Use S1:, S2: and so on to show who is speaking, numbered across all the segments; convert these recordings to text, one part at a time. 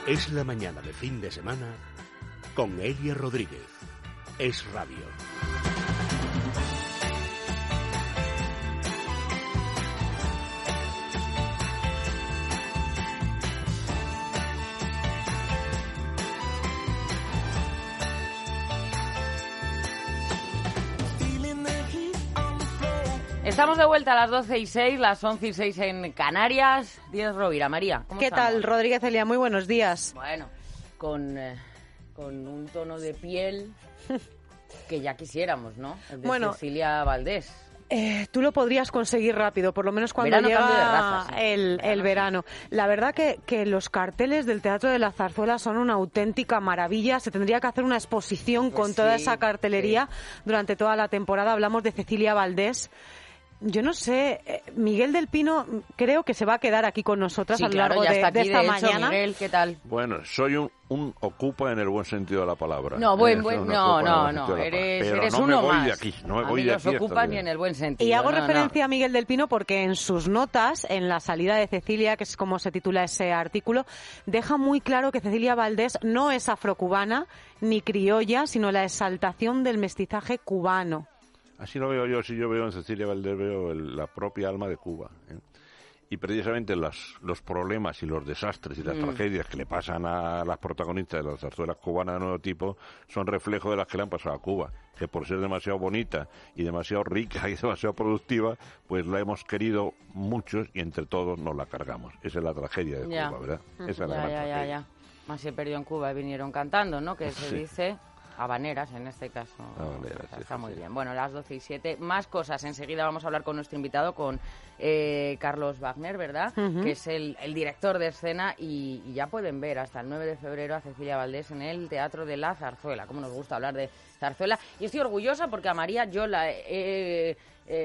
S1: Es la mañana de fin de semana con Elia Rodríguez. Es Radio.
S2: Estamos de vuelta a las 12:06, las 11:06 en Canarias. Díaz Rovira, María, ¿cómo
S3: ¿Qué
S2: estamos?
S3: tal, Rodríguez Elia? Muy buenos días.
S2: Bueno, con un tono de piel que ya quisiéramos, ¿no? El de
S3: Bueno,
S2: Cecilia Valdés.
S3: Tú lo podrías conseguir rápido, por lo menos cuando
S2: Verano,
S3: llega
S2: cambio de raza, sí.
S3: el verano. La verdad que los carteles del Teatro de la Zarzuela son una auténtica maravilla. Se tendría que hacer una exposición con toda esa cartelería durante toda la temporada. Hablamos de Cecilia Valdés. Yo no sé, Miguel del Pino creo que se va a quedar aquí con nosotras a lo largo
S2: ya está
S3: de
S2: aquí,
S3: esta
S2: hecho,
S3: mañana.
S2: Miguel, ¿qué tal?
S4: Bueno, soy un ocupa en el buen sentido de la palabra.
S2: No,
S3: Pues
S2: no, eres
S4: no me
S2: uno
S4: voy
S2: más.
S4: de aquí, no me
S2: a
S4: voy
S2: mí
S4: de
S2: los
S4: aquí.
S2: ocupas ni en el buen sentido.
S3: Y hago
S2: no,
S3: referencia a Miguel del Pino porque en sus notas, en la salida de Cecilia, que es como se titula ese artículo, deja muy claro que Cecilia Valdés no es afrocubana ni criolla, sino la exaltación del mestizaje cubano.
S4: Así lo veo yo, si yo veo en Cecilia Valdés, veo la propia alma de Cuba. Y precisamente los problemas y los desastres y las tragedias que le pasan a las protagonistas de las zarzuelas cubanas de nuevo tipo son reflejo de las que le han pasado a Cuba, que por ser demasiado bonita y demasiado rica y demasiado productiva, pues la hemos querido muchos y entre todos nos la cargamos. Esa es la tragedia de Cuba, ¿verdad? Esa es la gran tragedia.
S2: Ya. Más se perdió en Cuba y vinieron cantando, ¿no? Que se dice... Habaneras, en este caso.
S4: Habaneras,
S2: está muy bien. Bueno, las 12:07. Más cosas. Enseguida vamos a hablar con nuestro invitado, con Carlos Wagner, ¿verdad? Que es el director de escena y ya pueden ver hasta el 9 de febrero a Cecilia Valdés en el Teatro de la Zarzuela. Como nos gusta hablar de zarzuela. Y estoy orgullosa porque a María yo la he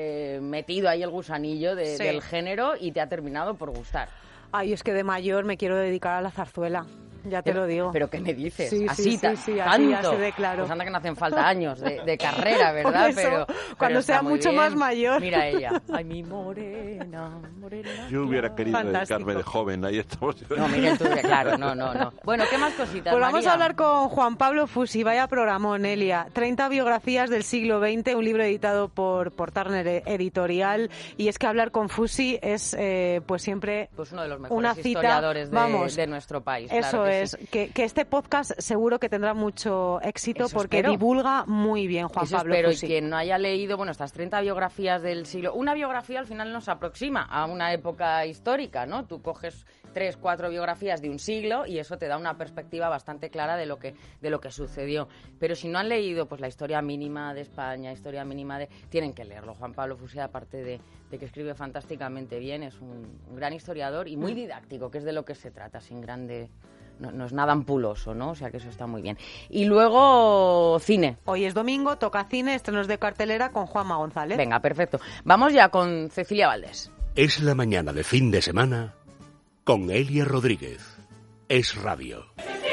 S2: metido ahí el gusanillo del género y te ha terminado por gustar.
S3: Ay, es que de mayor me quiero dedicar a la zarzuela. Ya te lo digo.
S2: ¿Pero qué me dices?
S3: Sí,
S2: así,
S3: así
S2: tanto.
S3: de claro.
S2: Pues anda que no hacen falta años de carrera, ¿verdad?
S3: Por eso, cuando sea mucho más mayor.
S2: Mira ella. Ay, mi morena.
S4: Yo hubiera querido
S3: Fantástico.
S4: dedicarme de joven, ahí estamos.
S2: No, Miguel, tú, claro, no. Bueno, ¿qué más cositas,
S3: Pues vamos
S2: María?
S3: a hablar con Juan Pablo Fusi, vaya programón, Elia. 30 biografías del siglo XX, un libro editado por Turner Editorial. Y es que hablar con Fusi es, pues siempre
S2: pues uno de los mejores
S3: una cita,
S2: historiadores de nuestro país.
S3: Eso
S2: claro que
S3: es,
S2: sí.
S3: que este podcast seguro que tendrá mucho éxito
S2: Eso
S3: porque
S2: espero.
S3: divulga muy bien Juan
S2: Eso
S3: Pablo
S2: espero,
S3: Fusi.
S2: y quien no haya leído, bueno, estas 30 biografías del siglo... Una biografía al final nos aproxima a una época histórica, ¿no? Tú coges 3, 4 biografías de un siglo y eso te da una perspectiva bastante clara de lo que sucedió. Pero si no han leído pues la historia mínima de España, historia mínima de... Tienen que leerlo. Juan Pablo Fusi, aparte de que escribe fantásticamente bien, es un gran historiador y muy didáctico, que es de lo que se trata, sin grande... No es nada ampuloso, ¿no? O sea que eso está muy bien. Y luego, cine.
S3: Hoy es domingo, toca cine, estrenos de cartelera con Juanma González.
S2: Venga, perfecto. Vamos ya con Cecilia Valdés.
S1: Es la mañana de fin de semana con Elia Rodríguez. Es Radio.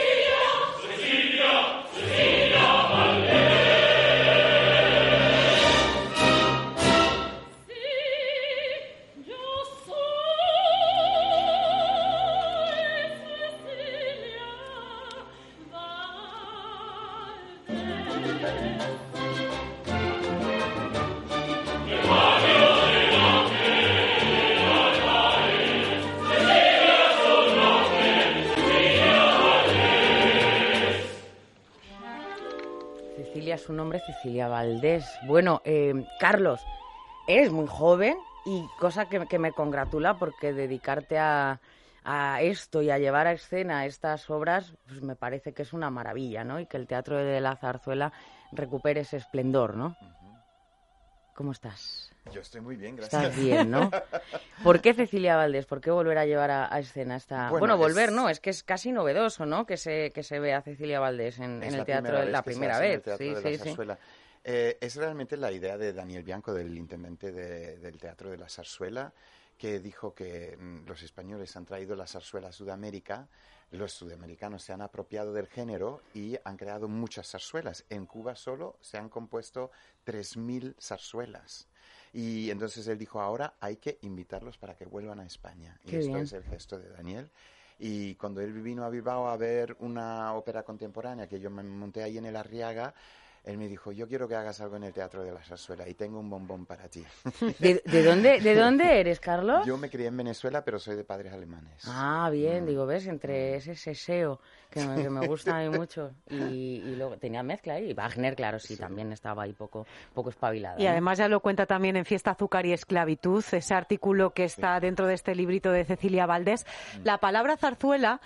S2: Su nombre, Cecilia Valdés. Bueno, Carlos, eres muy joven y cosa que me congratula porque dedicarte a esto y a llevar a escena estas obras, pues me parece que es una maravilla, ¿no? Y que el Teatro de la Zarzuela recupere ese esplendor, ¿no? ¿Cómo estás?
S5: Yo estoy muy bien, gracias.
S2: Estás bien, ¿no? ¿Por qué Cecilia Valdés? ¿Por qué volver a llevar a escena esta...? Bueno, volver no, es que es casi novedoso, ¿no? Que se vea a Cecilia Valdés en el teatro, la primera vez. Sí.
S5: Es realmente la idea de Daniel Bianco, del intendente del Teatro de la Zarzuela, que dijo que los españoles han traído la zarzuela a Sudamérica, los sudamericanos se han apropiado del género y han creado muchas zarzuelas. En Cuba solo se han compuesto 3.000 zarzuelas. Y entonces él dijo, ahora hay que invitarlos para que vuelvan a España. Y esto es el gesto de Daniel. Y cuando él vino a Bilbao a ver una ópera contemporánea que yo me monté ahí en el Arriaga, él me dijo, yo quiero que hagas algo en el Teatro de la Zarzuela y tengo un bombón para ti.
S2: ¿De dónde eres, Carlos?
S5: Yo me crié en Venezuela, pero soy de padres alemanes.
S2: Ah, bien, digo, ves, entre ese seseo que me gusta a mí mucho y luego tenía mezcla ahí. Y Wagner, claro, sí, también estaba ahí poco espabilada.
S3: Y además ya lo cuenta también en Fiesta, Azúcar y Esclavitud, ese artículo que está dentro de este librito de Cecilia Valdés. La palabra zarzuela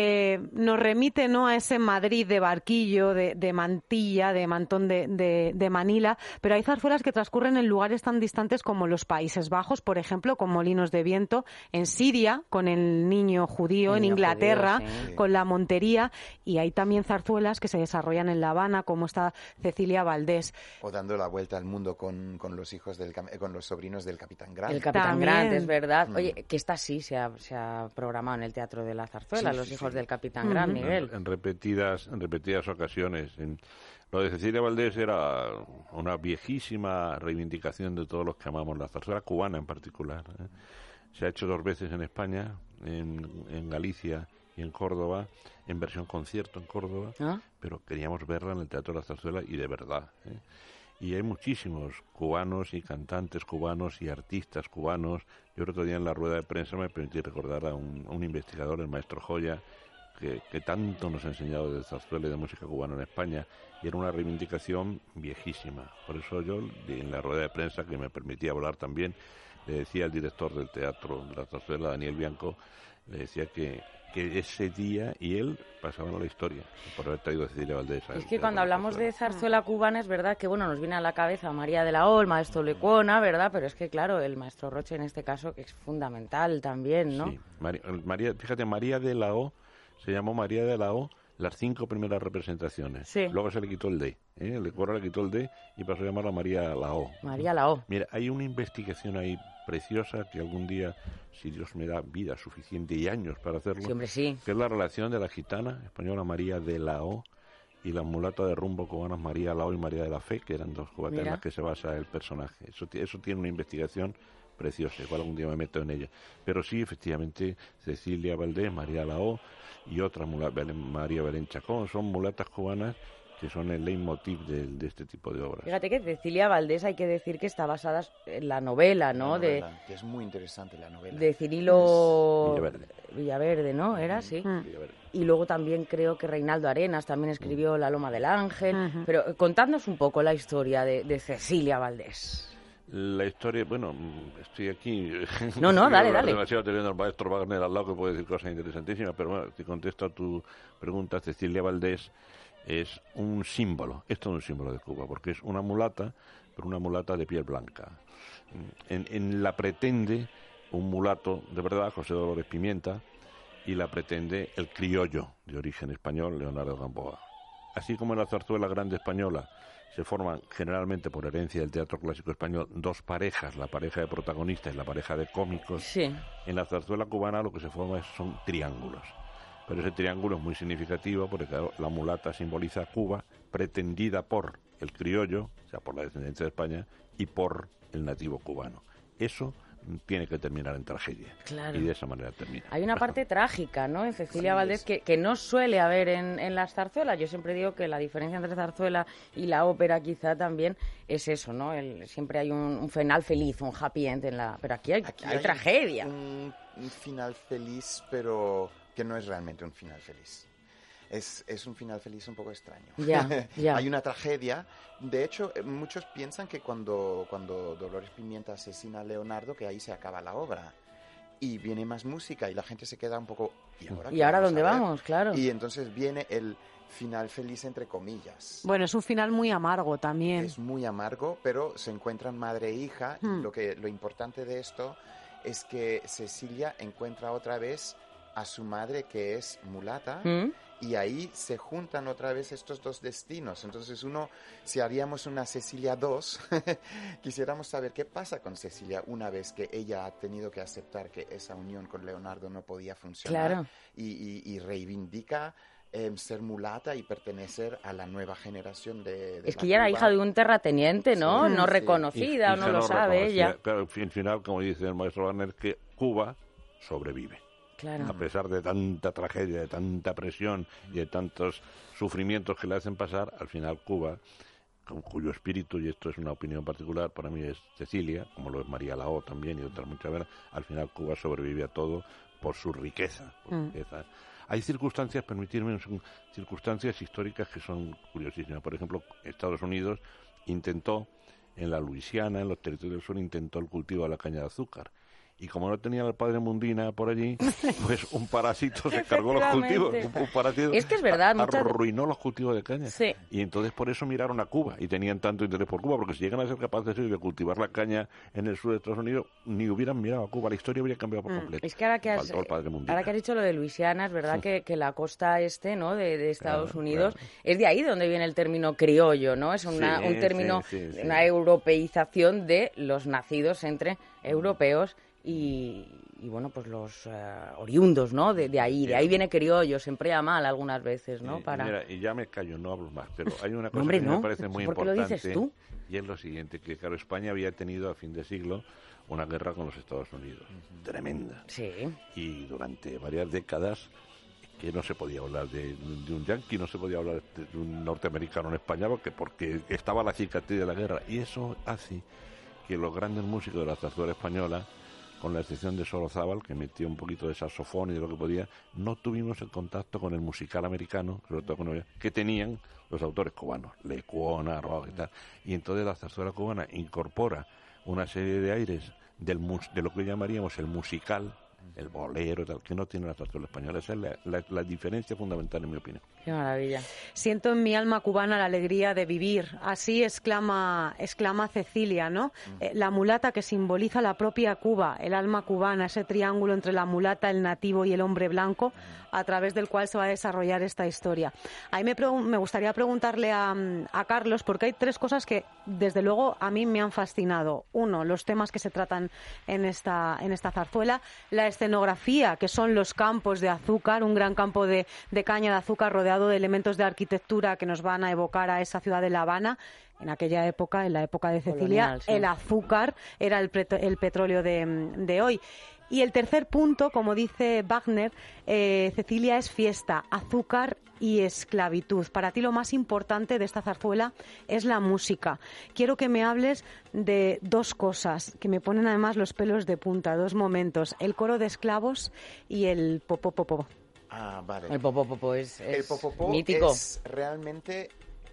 S3: nos remite, ¿no?, a ese Madrid de barquillo, de mantilla, de mantón de Manila, pero hay zarzuelas que transcurren en lugares tan distantes como los Países Bajos, por ejemplo, con Molinos de Viento, en Siria, con el niño judío, en Inglaterra,
S2: judío, sí,
S3: con la Montería, y hay también zarzuelas que se desarrollan en La Habana, como está Cecilia Valdés.
S5: O dando la vuelta al mundo con los hijos con los sobrinos del Capitán Grant.
S2: El Capitán
S3: También.
S2: Grant, es verdad. Oye, que esta sí se ha programado en el Teatro de la Zarzuela, los hijos del Capitán Grant, Miguel.
S4: En repetidas ocasiones. Lo de Cecilia Valdés era una viejísima reivindicación de todos los que amamos la zarzuela cubana en particular. Se ha hecho 2 veces en España, en Galicia y en Córdoba, en versión concierto en Córdoba, pero queríamos verla en el Teatro de la Zarzuela y de verdad. Y hay muchísimos cubanos y cantantes cubanos y artistas cubanos. Yo el otro día en la rueda de prensa me permití recordar a un investigador, el maestro Joya, que tanto nos ha enseñado de zarzuela y de música cubana en España, y era una reivindicación viejísima. Por eso yo, en la rueda de prensa, que me permitía hablar también, le decía al director del Teatro de la Zarzuela, Daniel Bianco, le decía que ese día y él pasaban a la historia por haber traído a Cecilia Valdés.
S2: Es que cuando hablamos de zarzuela cubana es verdad que nos viene a la cabeza María de la O, el maestro Lecuona, ¿verdad? Pero es que claro, el maestro Roche en este caso que es fundamental también, ¿no?
S4: Sí, fíjate, María de la O se llamó María de la O las 5 primeras representaciones.
S2: Sí.
S4: Luego se le quitó el D. El Lecuona le quitó el D y pasó a llamarla María la O.
S2: María la O.
S4: Mira, hay una investigación ahí preciosa que algún día, si Dios me da vida suficiente y años para hacerlo,
S2: Sí, hombre, sí.
S4: que es la relación de la gitana española María de la O y la mulata de rumbo cubanas María la O y María de la Fe, que eran 2 cubatas en las que se basa el personaje. Eso tiene una investigación preciosa, igual algún día me meto en ella. Pero sí, efectivamente, Cecilia Valdés, María la O y otra María Belén Chacón, son mulatas cubanas que son el leitmotiv de este tipo de obras.
S2: Fíjate que Cecilia Valdés hay que decir que está basada en la novela, ¿no?
S5: La novela, que es muy interesante la novela.
S2: De Cirilo
S4: Villaverde,
S2: ¿no? Era, sí.
S4: Villaverde.
S2: Y luego también creo que Reinaldo Arenas también escribió La Loma del Ángel. Pero contadnos un poco la historia de Cecilia Valdés.
S4: La historia, bueno, estoy aquí.
S2: No, dale.
S4: Demasiado teniendo al maestro Wagner al lado que puede decir cosas interesantísimas, pero bueno, te contesto a tu pregunta. Cecilia Valdés es un símbolo, es todo un símbolo de Cuba, porque es una mulata, pero una mulata de piel blanca. En la pretende un mulato de verdad, José Dolores Pimienta, y la pretende el criollo de origen español, Leonardo Gamboa. Así como en la zarzuela grande española se forman generalmente por herencia del teatro clásico español 2 parejas, la pareja de protagonistas y la pareja de cómicos,
S2: Sí.
S4: en la zarzuela cubana lo que se forma son triángulos. Pero ese triángulo es muy significativo porque, claro, la mulata simboliza Cuba, pretendida por el criollo, o sea, por la descendencia de España, y por el nativo cubano. Eso tiene que terminar en tragedia.
S2: Claro.
S4: Y de esa manera termina.
S2: Hay una parte trágica, ¿no?, en Cecilia Valdés que no suele haber en las zarzuelas. Yo siempre digo que la diferencia entre zarzuela y la ópera quizá también es eso, ¿no? Siempre hay un final feliz, un happy end pero aquí hay tragedia.
S5: Un final feliz, pero que no es realmente un final feliz. Es un final feliz un poco extraño.
S2: Ya.
S5: Hay una tragedia. De hecho, muchos piensan que cuando Dolores Pimienta asesina a Leonardo, que ahí se acaba la obra. Y viene más música y la gente se queda un poco...
S2: ¿Y ahora dónde vamos? Claro.
S5: Y entonces viene el final feliz, entre comillas.
S3: Bueno, es un final muy amargo también.
S5: Es muy amargo, pero se encuentran madre e hija. Y lo importante de esto es que Cecilia encuentra otra vez a su madre, que es mulata, y ahí se juntan otra vez estos 2 destinos. Entonces si haríamos una Cecilia 2, quisiéramos saber qué pasa con Cecilia una vez que ella ha tenido que aceptar que esa unión con Leonardo no podía funcionar.
S2: Claro.
S5: Y reivindica ser mulata y pertenecer a la nueva generación de
S2: Es que ella era hija de un terrateniente, ¿no?
S5: Sí,
S2: no
S5: sí.
S2: reconocida,
S4: Y
S2: no lo sabe ella.
S4: Claro, al final, como dice el maestro Wagner, que Cuba sobrevive.
S2: Claro.
S4: A pesar de tanta tragedia, de tanta presión y de tantos sufrimientos que le hacen pasar, al final Cuba, cuyo espíritu, y esto es una opinión particular, para mí es Cecilia, como lo es María Lao también y otras muchas veces, al final Cuba sobrevive a todo por su riqueza. Hay circunstancias, permitirme, son circunstancias históricas que son curiosísimas. Por ejemplo, Estados Unidos intentó, en la Luisiana, en los territorios del sur, intentó el cultivo de la caña de azúcar. Y como no tenían al padre Mundina por allí, pues un parásito se cargó los cultivos. Un parásito
S2: es que es verdad.
S4: arruinó los cultivos de caña.
S2: Sí.
S4: Y entonces por eso miraron a Cuba y tenían tanto interés por Cuba, porque si llegan a ser capaces de cultivar la caña en el sur de Estados Unidos, ni hubieran mirado a Cuba. La historia habría cambiado por completo.
S2: Es que ahora que has dicho lo de Luisiana, es verdad que la costa este, ¿no?, de Estados Unidos, es de ahí donde viene el término criollo, ¿no? Es un término, una europeización de los nacidos entre europeos y bueno, pues los oriundos, ¿no? De ahí viene criollo, se emplea mal algunas veces, ¿no?
S4: Mira, y ya me callo, no hablo más, pero hay una cosa
S2: Hombre,
S4: que me parece muy
S2: importante. ¿Por qué lo dices tú?
S4: Y es lo siguiente, que claro, España había tenido a fin de siglo una guerra con los Estados Unidos, tremenda.
S2: Sí.
S4: Y durante varias décadas que no se podía hablar de un yanqui, no se podía hablar de un norteamericano en España porque estaba la cicatriz de la guerra. Y eso hace que los grandes músicos de la zarzuela española, con la excepción de Sorozábal, que metió un poquito de saxofón y de lo que podía, no tuvimos el contacto con el musical americano, sobre todo que tenían los autores cubanos, Lecuona, Roa y tal. Y entonces la zarzuela cubana incorpora una serie de aires de lo que llamaríamos el musical, el bolero, tal, que no tiene la zarzuela española. Esa es la diferencia fundamental, en mi opinión.
S2: Qué maravilla.
S3: Siento en mi alma cubana la alegría de vivir. Así exclama Cecilia, ¿no? La mulata que simboliza la propia Cuba, el alma cubana, ese triángulo entre la mulata, el nativo y el hombre blanco, a través del cual se va a desarrollar esta historia. A mí me gustaría preguntarle a Carlos, porque hay tres cosas que, desde luego, a mí me han fascinado. Uno, los temas que se tratan en esta zarzuela, la escenografía, que son los campos de azúcar, un gran campo de caña de azúcar rodeado de elementos de arquitectura que nos van a evocar a esa ciudad de La Habana. En aquella época, en la época de Cecilia, colonial, sí. El azúcar era el petróleo de hoy. Y el tercer punto, como dice Wagner, Cecilia, es fiesta, azúcar y esclavitud. Para ti lo más importante de esta zarzuela es la música. Quiero que me hables de dos cosas que me ponen además los pelos de punta, dos momentos, el coro de esclavos y el popopopó.
S5: Ah, vale.
S2: El popopopó es
S5: mítico. Es realmente...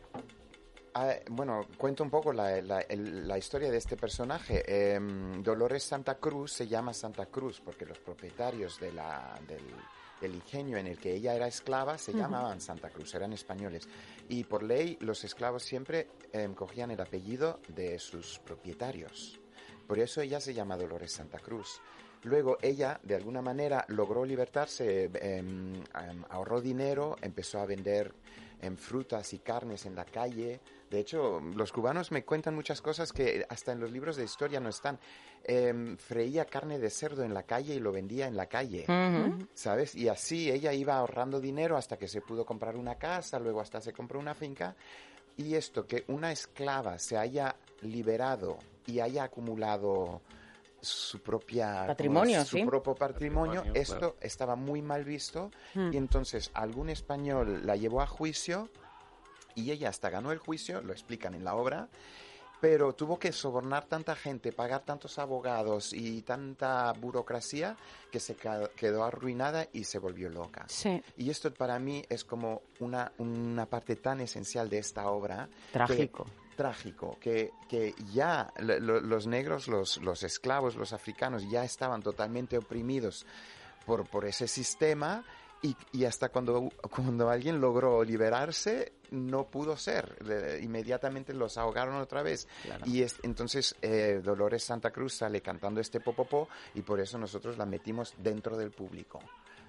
S5: bueno, cuento un poco la historia de este personaje. Dolores Santa Cruz se llama Santa Cruz porque los propietarios del ingenio en el que ella era esclava se llamaban Santa Cruz, eran españoles. Y por ley los esclavos siempre cogían el apellido de sus propietarios. Por eso ella se llama Dolores Santa Cruz. Luego ella, de alguna manera, logró libertarse, ahorró dinero, empezó a vender frutas y carnes en la calle. De hecho, los cubanos me cuentan muchas cosas que hasta en los libros de historia no están. Freía carne de cerdo en la calle y lo vendía en la calle, ¿sabes? Y así ella iba ahorrando dinero hasta que se pudo comprar una casa, luego hasta se compró una finca. Y esto, que una esclava se haya liberado y haya acumulado su propio patrimonio, esto claro. Estaba muy mal visto y entonces algún español la llevó a juicio y ella hasta ganó el juicio, lo explican en la obra, pero tuvo que sobornar tanta gente, pagar tantos abogados y tanta burocracia que se quedó arruinada y se volvió loca.
S3: Sí.
S5: Y esto para mí es como una parte tan esencial de esta obra. Trágico, que ya los negros, los esclavos, los africanos ya estaban totalmente oprimidos por ese sistema y hasta cuando alguien logró liberarse no pudo ser, inmediatamente los ahogaron otra vez. Claro. Y entonces Dolores Santa Cruz sale cantando este popopó y por eso nosotros la metimos dentro del público.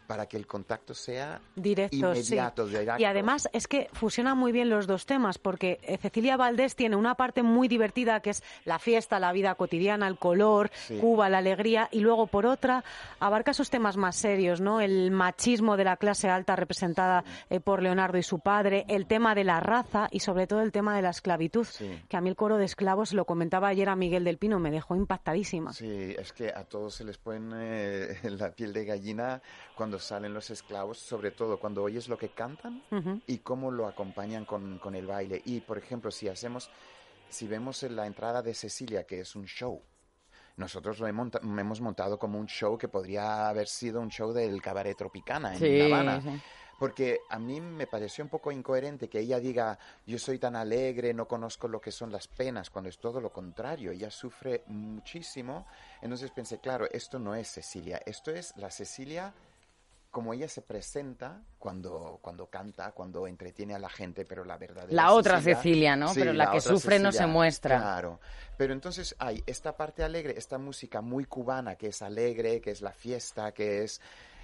S5: para que el contacto sea
S3: directo,
S5: inmediato,
S3: sí.
S5: directo.
S3: Y además es que fusionan muy bien los dos temas, porque Cecilia Valdés tiene una parte muy divertida que es la fiesta, la vida cotidiana, el color,
S5: sí.
S3: Cuba, la alegría, y luego por otra abarca esos temas más serios, ¿no? El machismo de la clase alta representada por Leonardo y su padre, el tema de la raza y sobre todo el tema de la esclavitud, que a mí el coro de esclavos, lo comentaba ayer a Miguel del Pino, me dejó impactadísima.
S5: Sí, es que a todos se les pone la piel de gallina cuando salen los esclavos, sobre todo cuando oyes lo que cantan y cómo lo acompañan con el baile. Y, por ejemplo, si vemos en la entrada de Cecilia, que es un show, nosotros lo hemos montado como un show que podría haber sido un show del Cabaret Tropicana en La Habana. Sí. Porque a mí me pareció un poco incoherente que ella diga, yo soy tan alegre, no conozco lo que son las penas, cuando es todo lo contrario. Ella sufre muchísimo. Entonces pensé, claro, esto no es Cecilia, esto es la Cecilia como ella se presenta cuando canta, cuando entretiene a la gente, pero la verdadera
S2: la otra Cecilia, ¿no? Sí, pero la que sufre Cecilia, no se muestra.
S5: Claro. Pero entonces hay esta parte alegre, esta música muy cubana, que es alegre, que es la fiesta, que es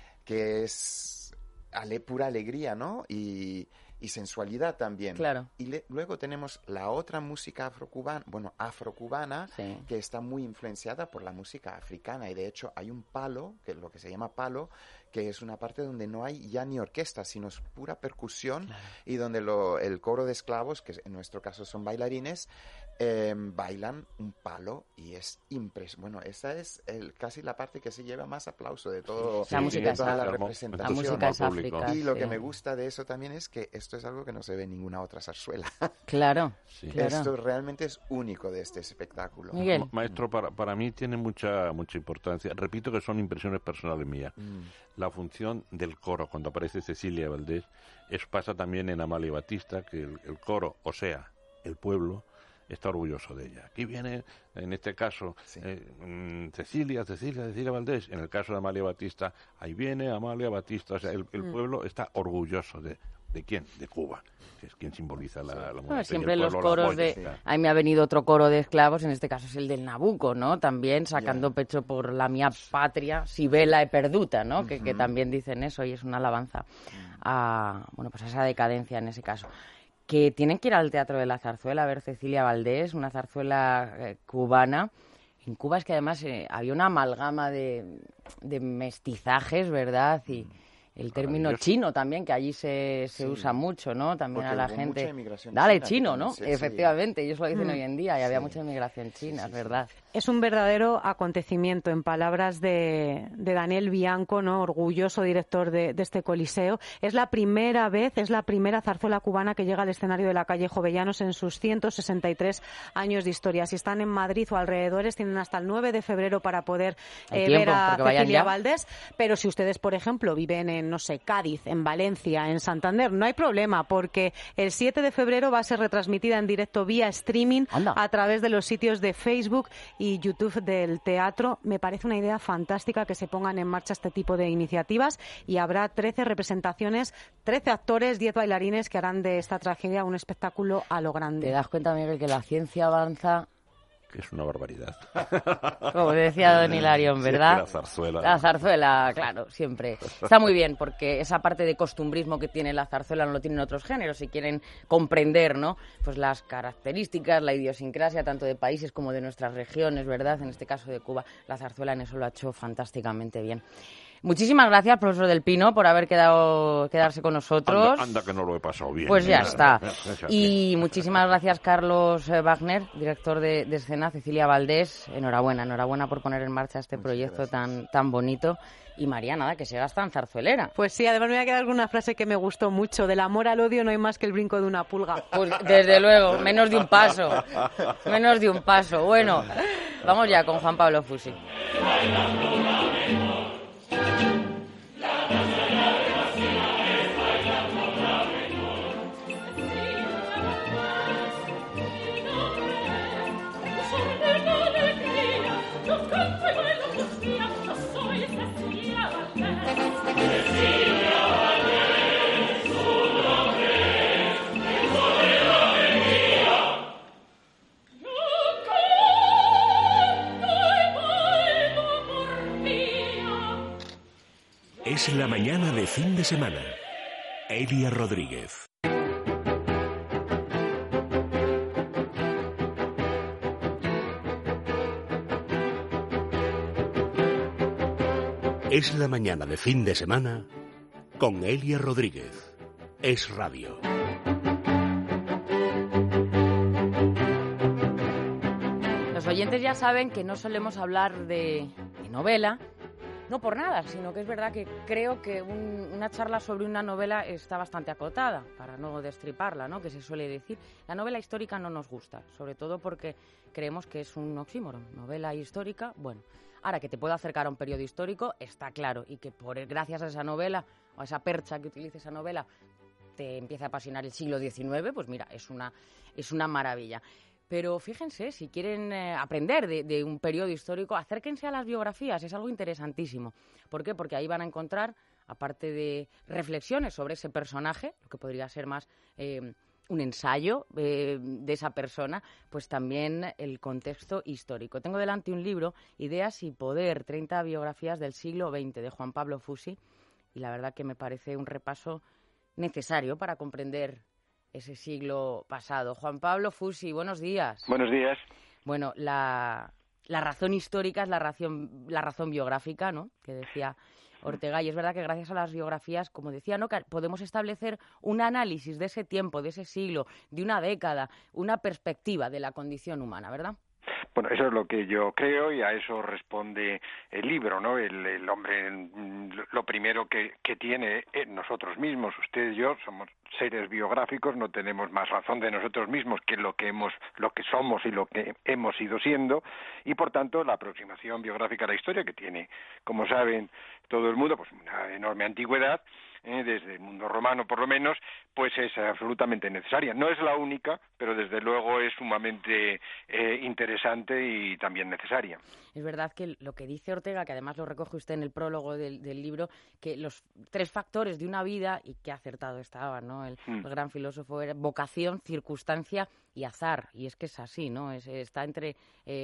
S5: pura alegría, ¿no? Y sensualidad también.
S2: Claro.
S5: Y luego tenemos la otra música afrocubana, que está muy influenciada por la música africana. Y de hecho hay un palo, que es lo que se llama palo, que es una parte donde no hay ya ni orquesta, sino es pura percusión, y donde el coro de esclavos, que en nuestro caso son bailarines, bailan un palo y es impresionante. Bueno, esa es casi la parte que se lleva más aplauso de todo,
S2: la música
S5: de toda la representación.
S2: La música es África.
S5: Y lo que me gusta de eso también es que esto es algo que no se ve en ninguna otra zarzuela.
S2: Claro.
S5: Esto realmente es único de este espectáculo.
S2: Miguel.
S4: Maestro, para mí tiene mucha importancia. Repito que son impresiones personales mías. La función del coro, cuando aparece Cecilia Valdés, pasa también en Amalia Batista, que el coro, o sea, el pueblo, está orgulloso de ella. Aquí viene, en este caso, Cecilia Valdés. En el caso de Amalia Batista, ahí viene Amalia Batista. O sea, el pueblo está orgulloso ¿de quién? De Cuba, que es quien simboliza la muerte.
S2: Bueno, siempre los coros Ahí me ha venido otro coro de esclavos, en este caso es el del Nabucco, ¿no? También sacando pecho por la mía patria, si vela e perduta, ¿no? Que también dicen eso y es una alabanza a esa decadencia en ese caso. Que tienen que ir al Teatro de la Zarzuela a ver Cecilia Valdés, una zarzuela cubana. En Cuba es que además había una amalgama de mestizajes, ¿verdad? Y el término chino también, que allí se usa mucho, ¿no? También
S5: porque
S2: a la
S5: hubo
S2: gente.
S5: Mucha inmigración
S2: Dale,
S5: china,
S2: chino, ¿no?
S5: Sí,
S2: efectivamente, ellos lo dicen hoy en día, y había mucha inmigración china, es verdad.
S3: Es un verdadero acontecimiento, en palabras de Daniel Bianco, ¿no? Orgulloso director de este Coliseo. Es la primera zarzuela cubana que llega al escenario de la calle Jovellanos en sus 163 años de historia. Si están en Madrid o alrededores, tienen hasta el 9 de febrero para poder ver a Cecilia Valdés. Pero si ustedes, por ejemplo, viven en, Cádiz, en Valencia, en Santander, no hay problema, porque el 7 de febrero va a ser retransmitida en directo vía streaming a través de los sitios de Facebook y YouTube del teatro. Me parece una idea fantástica que se pongan en marcha este tipo de iniciativas, y habrá 13 representaciones, 13 actores, 10 bailarines que harán de esta tragedia un espectáculo a lo grande.
S2: ¿Te das cuenta, Miguel, que la ciencia avanza?
S4: Que es una barbaridad.
S2: Como decía don Hilarión, ¿verdad?
S4: La
S2: zarzuela, claro, siempre. Está muy bien, porque esa parte de costumbrismo que tiene la zarzuela no lo tienen otros géneros. Si quieren comprender, ¿no? Pues las características, la idiosincrasia, tanto de países como de nuestras regiones, ¿verdad? En este caso de Cuba, la zarzuela en eso lo ha hecho fantásticamente bien. Muchísimas gracias, profesor del Pino, por haber quedarse con nosotros.
S4: Anda que no lo he pasado bien.
S2: Pues ya está. Y muchísimas gracias, Carlos Wagner, director de escena, Cecilia Valdés. Enhorabuena por poner en marcha este proyecto tan bonito. Y María, nada, que sigas tan zarzuelera.
S3: Pues sí, además me voy a quedar con una frase que me gustó mucho. Del amor al odio no hay más que el brinco de una pulga.
S2: Pues desde luego, menos de un paso. Bueno, vamos ya con Juan Pablo Fusi.
S1: Es la mañana de fin de semana. Elia Rodríguez. Es la mañana de fin de semana con Elia Rodríguez. Es Radio.
S2: Los oyentes ya saben que no solemos hablar de novela, no por nada, sino que es verdad que creo que una charla sobre una novela está bastante acotada, para no destriparla, ¿no? Que se suele decir. La novela histórica no nos gusta, sobre todo porque creemos que es un oxímoron. Novela histórica, bueno. Ahora, que te puedo acercar a un periodo histórico, está claro, y que gracias a esa novela, o a esa percha que utilice esa novela, te empieza a apasionar el siglo XIX, pues mira, es una maravilla. Pero fíjense, si quieren aprender de un periodo histórico, acérquense a las biografías, es algo interesantísimo. ¿Por qué? Porque ahí van a encontrar, aparte de reflexiones sobre ese personaje, lo que podría ser más un ensayo de esa persona, pues también el contexto histórico. Tengo delante un libro, Ideas y Poder, 30 biografías del siglo XX, de Juan Pablo Fusi, y la verdad que me parece un repaso necesario para comprender ese siglo pasado. Juan Pablo Fusi, buenos días.
S6: Buenos días.
S2: Bueno, la razón histórica es la razón biográfica, ¿no?, que decía Ortega, y es verdad que gracias a las biografías, como decía, ¿no?, que podemos establecer un análisis de ese tiempo, de ese siglo, de una década, una perspectiva de la condición humana, ¿verdad?
S6: Bueno, eso es lo que yo creo y a eso responde el libro, ¿no? El hombre, lo primero que tiene nosotros mismos, usted y yo, somos seres biográficos, no tenemos más razón de nosotros mismos que lo que somos y lo que hemos ido siendo, y por tanto la aproximación biográfica a la historia, que tiene, como saben todo el mundo, pues una enorme antigüedad, desde el mundo romano por lo menos, pues es absolutamente necesaria. No es la única, pero desde luego es sumamente interesante y también necesaria.
S2: Es verdad que lo que dice Ortega, que además lo recoge usted en el prólogo del libro, que los 3 factores de una vida, y qué acertado estaba, ¿no?, el gran filósofo, era vocación, circunstancia y azar. Y es que es así, ¿no? Está entre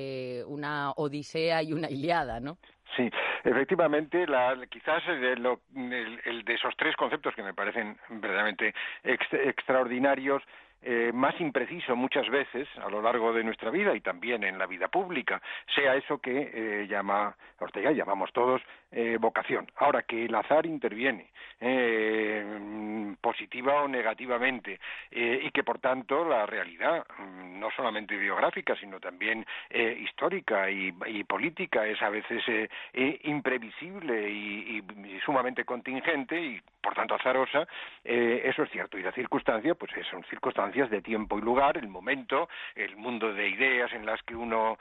S2: una Odisea y una Ilíada, ¿no?
S6: Sí, efectivamente, quizás el de esos 3 conceptos que me parecen verdaderamente extraordinarios, más impreciso muchas veces a lo largo de nuestra vida y también en la vida pública, sea eso que llama Ortega, llamamos todos vocación. Ahora, que el azar interviene, positiva o negativamente, y que por tanto la realidad, no solamente biográfica, sino también histórica y política, es a veces imprevisible y sumamente contingente y por tanto azarosa, eso es cierto. Y la circunstancia, pues son circunstancias de tiempo y lugar, el momento, el mundo de ideas en las que uno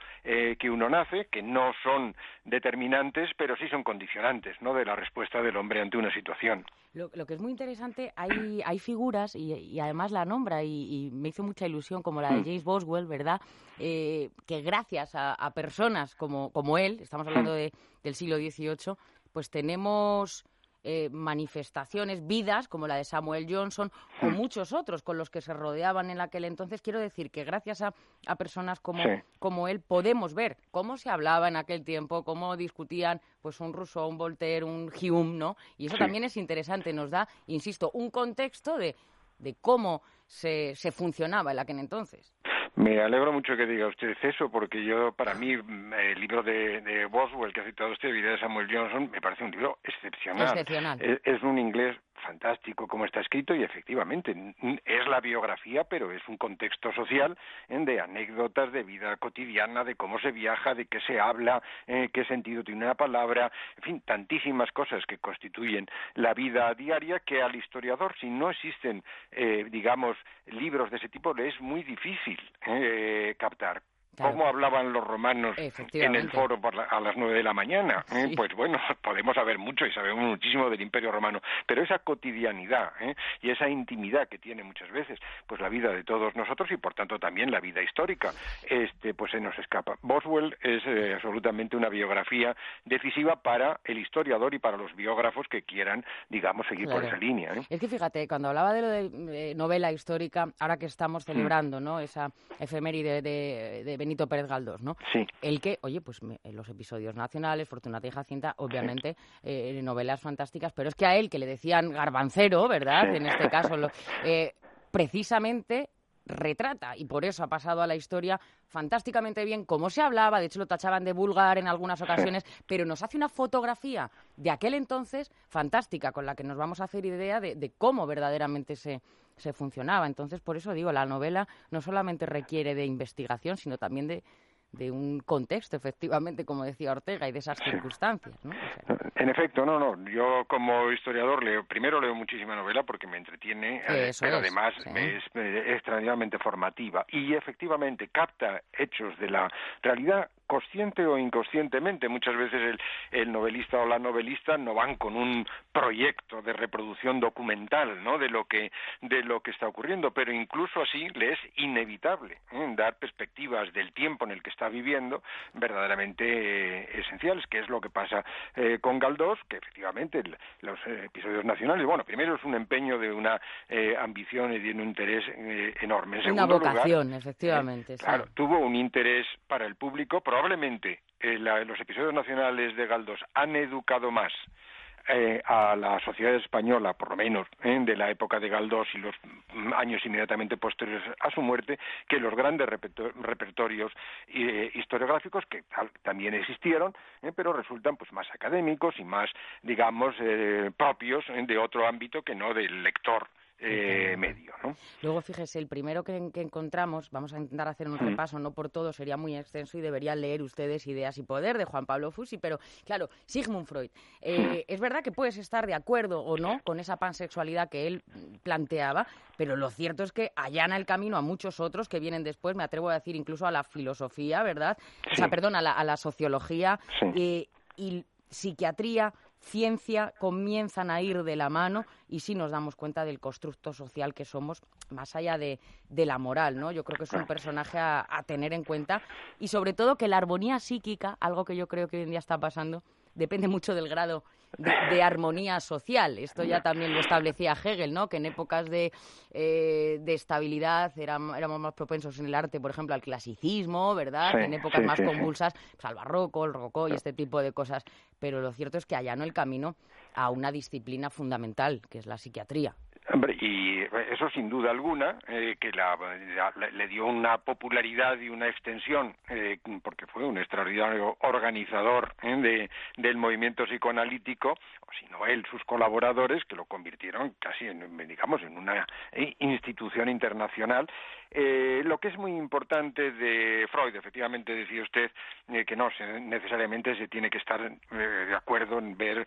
S6: nace, que no son determinantes, pero sí son condicionantes, ¿no?, de la respuesta del hombre ante una situación.
S2: Lo que es muy interesante, hay figuras, y además la nombra, y me hizo mucha ilusión, como la de James Boswell, ¿verdad?, que gracias a personas como él, estamos hablando del siglo XVIII, pues tenemos manifestaciones, vidas, como la de Samuel Johnson, o muchos otros con los que se rodeaban en aquel entonces. Quiero decir que gracias a personas como él podemos ver cómo se hablaba en aquel tiempo, cómo discutían pues un Rousseau, un Voltaire, un Hume, ¿no? Y eso también es interesante, nos da, insisto, un contexto de cómo se funcionaba en aquel entonces.
S6: Me alegro mucho que diga usted eso, porque para mí, el libro de Boswell que ha citado usted, Vida de Samuel Johnson, me parece un libro excepcional. Es un inglés fantástico como está escrito y efectivamente es la biografía, pero es un contexto social de anécdotas de vida cotidiana, de cómo se viaja, de qué se habla, qué sentido tiene una palabra, en fin, tantísimas cosas que constituyen la vida diaria que al historiador, si no existen, digamos, libros de ese tipo, le es muy difícil captar. Claro. ¿Cómo hablaban los romanos en el foro a las 9 de la mañana? Sí. Pues bueno, podemos saber mucho y sabemos muchísimo del Imperio Romano, pero esa cotidianidad y esa intimidad que tiene muchas veces pues la vida de todos nosotros y por tanto también la vida histórica, pues se nos escapa. Boswell es absolutamente una biografía decisiva para el historiador y para los biógrafos que quieran, digamos, seguir por esa línea.
S2: Es que fíjate, cuando hablaba de lo de novela histórica, ahora que estamos celebrando, ¿no?, esa efeméride de Benito Pérez Galdós, ¿no?
S6: Sí.
S2: El que, oye, pues los episodios nacionales, Fortunata y Jacinta, obviamente, novelas fantásticas, pero es que a él, que le decían garbancero, ¿verdad? En este caso, precisamente retrata, y por eso ha pasado a la historia fantásticamente bien, cómo se hablaba, de hecho lo tachaban de vulgar en algunas ocasiones, pero nos hace una fotografía de aquel entonces fantástica, con la que nos vamos a hacer idea de cómo verdaderamente se funcionaba. Entonces, por eso digo, la novela no solamente requiere de investigación, sino también de un contexto, efectivamente, como decía Ortega, y de esas circunstancias, ¿no? O sea,
S6: en efecto, no. Yo como historiador primero leo muchísima novela porque me entretiene, pero además es extraordinariamente formativa y efectivamente capta hechos de la realidad consciente o inconscientemente. Muchas veces el novelista o la novelista no van con un proyecto de reproducción documental, ¿no?, de lo que está ocurriendo, pero incluso así le es inevitable dar perspectivas del tiempo en el que está viviendo verdaderamente esenciales, que es lo que pasa con Galdós, que efectivamente los episodios nacionales, bueno, primero es un empeño de una ambición y de un interés enorme. En segundo
S2: una vocación,
S6: lugar,
S2: efectivamente.
S6: Claro, tuvo un interés para el público. Probablemente los episodios nacionales de Galdós han educado más a la sociedad española, por lo menos de la época de Galdós y los años inmediatamente posteriores a su muerte, que los grandes repertorios historiográficos que también existieron, pero resultan pues más académicos y más, digamos, propios de otro ámbito que no del lector medio, ¿no?
S2: Luego, fíjese, el primero que encontramos, vamos a intentar hacer un repaso, no por todo, sería muy extenso y deberían leer ustedes Ideas y Poder, de Juan Pablo Fusi, pero claro, Sigmund Freud. Es verdad que puedes estar de acuerdo o no con esa pansexualidad que él planteaba, pero lo cierto es que allana el camino a muchos otros que vienen después, me atrevo a decir incluso a la filosofía, ¿verdad? O sea, perdón, a la sociología y psiquiatría, ciencia, comienzan a ir de la mano y sí nos damos cuenta del constructo social que somos, más allá de la moral, ¿no? Yo creo que es un personaje a tener en cuenta y sobre todo que la armonía psíquica, algo que yo creo que hoy en día está pasando, depende mucho del grado de armonía social. Esto ya también lo establecía Hegel, ¿no? Que en épocas de estabilidad éramos más propensos en el arte, por ejemplo, al clasicismo, ¿verdad? En épocas más convulsas, pues al barroco, el rococó y este tipo de cosas. Pero lo cierto es que allanó el camino a una disciplina fundamental, que es la psiquiatría.
S6: Hombre, y eso sin duda alguna, que le dio una popularidad y una extensión, porque fue un extraordinario organizador del movimiento psicoanalítico, o si no él, sus colaboradores, que lo convirtieron casi en una institución internacional. Lo que es muy importante de Freud, efectivamente decía usted que no necesariamente se tiene que estar de acuerdo en ver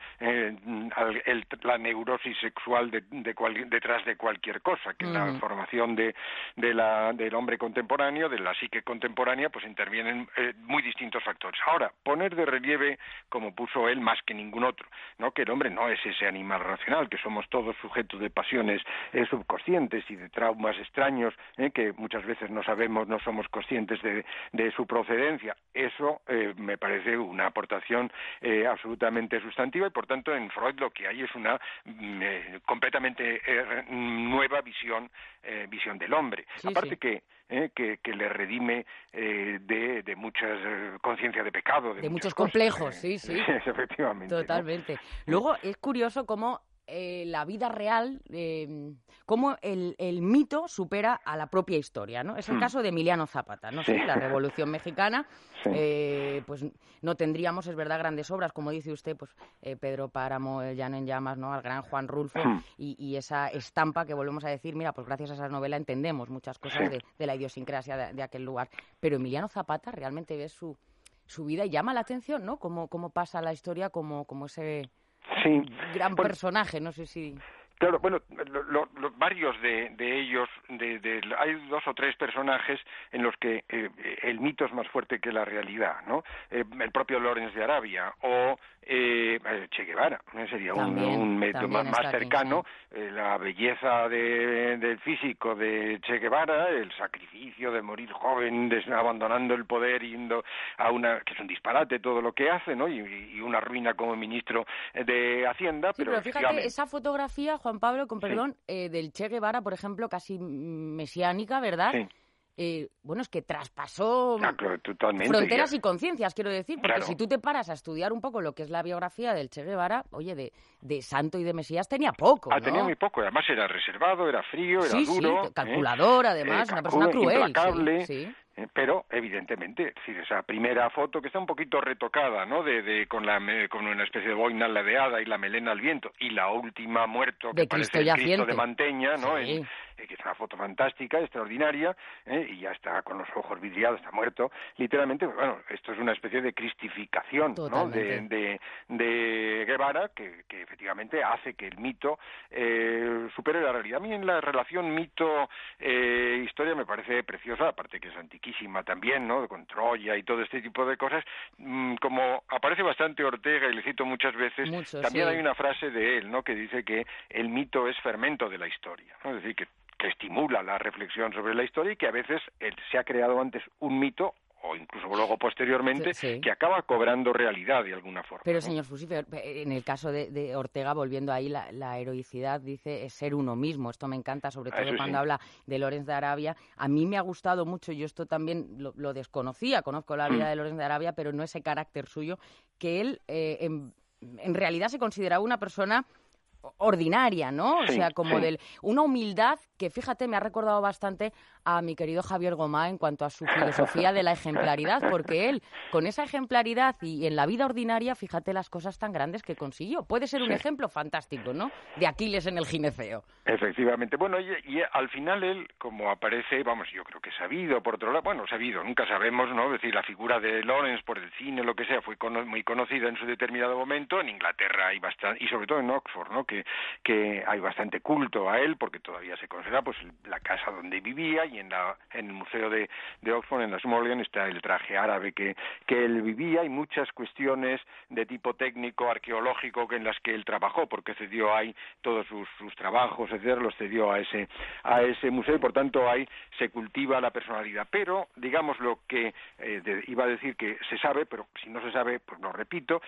S6: la neurosis sexual detrás de cualquier cosa, que en la formación del hombre contemporáneo, de la psique contemporánea, pues intervienen muy distintos factores. Ahora, poner de relieve, como puso él más que ningún otro, ¿no?, que el hombre no es ese animal racional, que somos todos sujetos de pasiones subconscientes y de traumas extraños que muchas veces no somos conscientes de su procedencia. Eso me parece una aportación absolutamente sustantiva y por tanto en Freud lo que hay es una completamente nueva visión del hombre. Aparte que le redime de muchas conciencia de pecado, de
S2: muchos
S6: cosas,
S2: complejos, sí.
S6: Efectivamente.
S2: Totalmente.
S6: ¿No?
S2: Luego es curioso cómo la vida real, cómo el mito supera a la propia historia, ¿no? Es el caso de Emiliano Zapata, ¿no? Sí, la Revolución Mexicana, pues no tendríamos, es verdad, grandes obras, como dice usted, pues Pedro Páramo, El Llano en Llamas, ¿no?, al gran Juan Rulfo, y esa estampa que volvemos a decir, mira, pues gracias a esa novela entendemos muchas cosas de la idiosincrasia de aquel lugar. Pero Emiliano Zapata realmente ves su vida y llama la atención, ¿no? Cómo pasa la historia como ese gran personaje, no sé si...
S6: Claro, bueno, varios de ellos, hay 2 o 3 personajes en los que el mito es más fuerte que la realidad, ¿no? El propio Lawrence de Arabia o Che Guevara, sería un método más cercano, la belleza del físico de Che Guevara, el sacrificio de morir joven, abandonando el poder, yendo a que es un disparate todo lo que hace, ¿no? Y una ruina como ministro de Hacienda.
S2: Sí, pero fíjate, esa fotografía, Juan Pablo, con perdón, del Che Guevara, por ejemplo, casi mesiánica, ¿verdad?
S6: Sí.
S2: bueno, es que traspasó fronteras y conciencias, quiero decir, porque si tú te paras a estudiar un poco lo que es la biografía del Che Guevara, oye, de santo y de mesías tenía poco, ¿no?
S6: Tenía muy poco, además era reservado, era frío, era duro.
S2: Sí, calculador, además, una persona cruel.
S6: Implacable.
S2: Sí.
S6: Pero evidentemente, es decir, esa primera foto que está un poquito retocada, ¿no? Con una especie de boina ladeada y la melena al viento, y la última muerto que parece el Cristo de Manteña, ¿no?
S2: Sí.
S6: Que es una foto fantástica, extraordinaria, y ya está con los ojos vidriados, está muerto. Literalmente, bueno, esto es una especie de cristificación, ¿no? de Guevara, que efectivamente hace que el mito supere la realidad. A mí en la relación mito-historia me parece preciosa, aparte que es antiquísima también, ¿no? Con Troya y todo este tipo de cosas. Como aparece bastante Ortega, y le cito muchas veces, también hay una frase de él, ¿no? Que dice que el mito es fermento de la historia, ¿no? Es decir, que estimula la reflexión sobre la historia y que a veces se ha creado antes un mito o incluso luego posteriormente, que acaba cobrando realidad de alguna forma.
S2: Pero, señor Fusi, en el caso de Ortega, volviendo ahí, la heroicidad, dice, es ser uno mismo. Esto me encanta, sobre todo cuando habla de Lorenz de Arabia. A mí me ha gustado mucho, yo esto también lo desconocía, conozco la vida de Lorenz de Arabia, pero no ese carácter suyo, que él en realidad se consideraba una persona ordinaria, ¿no? O sea, como una humildad que, fíjate, me ha recordado bastante a mi querido Javier Gomá en cuanto a su filosofía de la ejemplaridad, porque él, con esa ejemplaridad y en la vida ordinaria, fíjate las cosas tan grandes que consiguió. Puede ser un ejemplo fantástico, ¿no? De Aquiles en el gineceo.
S6: Efectivamente. Bueno, y al final él, como aparece, vamos, yo creo que sabido, por otro lado, bueno, sabido, nunca sabemos, ¿no? Es decir, la figura de Lawrence por el cine, lo que sea, fue muy conocida en su determinado momento. En Inglaterra hay bastante, y sobre todo en Oxford, ¿no? Que hay bastante culto a él, porque todavía se considera pues la casa donde vivía, y en el museo de Oxford, en la Smithsonian, está el traje árabe que él vivía, y muchas cuestiones de tipo técnico, arqueológico, en las que él trabajó, porque cedió ahí todos sus trabajos, etcétera, los cedió a ese museo, y por tanto ahí se cultiva la personalidad. Pero, digamos, lo que iba a decir que se sabe, pero si no se sabe, pues lo repito,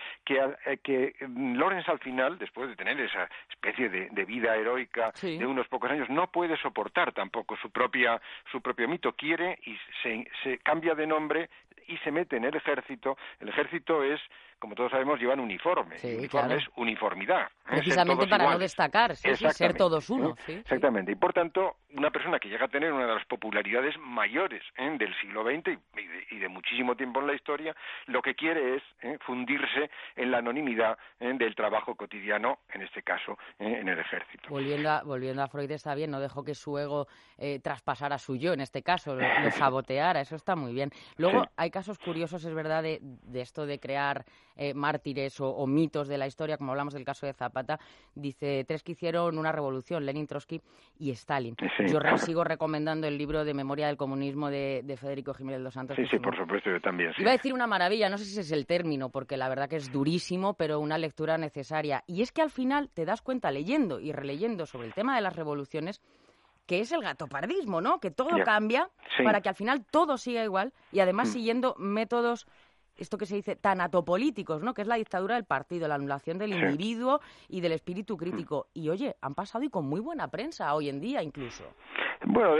S6: que Lawrence al final, después de tener esa especie de vida heroica de unos pocos años, no puede soportar tampoco su propio mito, quiere y se cambia de nombre y se mete en el ejército. El ejército es, como todos sabemos, llevan uniforme. Uniforme es uniformidad.
S2: Precisamente para no destacar, ser todos uno.
S6: Exactamente. Y por tanto, una persona que llega a tener una de las popularidades mayores del siglo XX y de muchísimo tiempo en la historia, lo que quiere es fundirse en la anonimidad del trabajo cotidiano, en este caso, en el ejército.
S2: Volviendo a Freud, está bien, no dejó que su ego traspasara su yo, en este caso, lo saboteara, eso está muy bien. Luego, hay casos curiosos, es verdad, de esto de crear mártires o mitos de la historia, como hablamos del caso de Zapata. Dice, 3 que hicieron una revolución, Lenin, Trotsky y Stalin. Yo sigo recomendando el libro de Memoria del Comunismo de Federico Jiménez dos Santos.
S6: Sí, por supuesto, yo también.
S2: Iba a decir una maravilla, no sé si ese es el término, porque la verdad que es durísimo, pero una lectura necesaria. Y es que al final te das cuenta, leyendo y releyendo sobre el tema de las revoluciones, que es el gatopardismo, ¿no? Que todo cambia para que al final todo siga igual, y además siguiendo métodos, esto que se dice, tanatopolíticos, ¿no? Que es la dictadura del partido, la anulación del individuo y del espíritu crítico. Y oye, han pasado y con muy buena prensa hoy en día incluso.
S6: Bueno,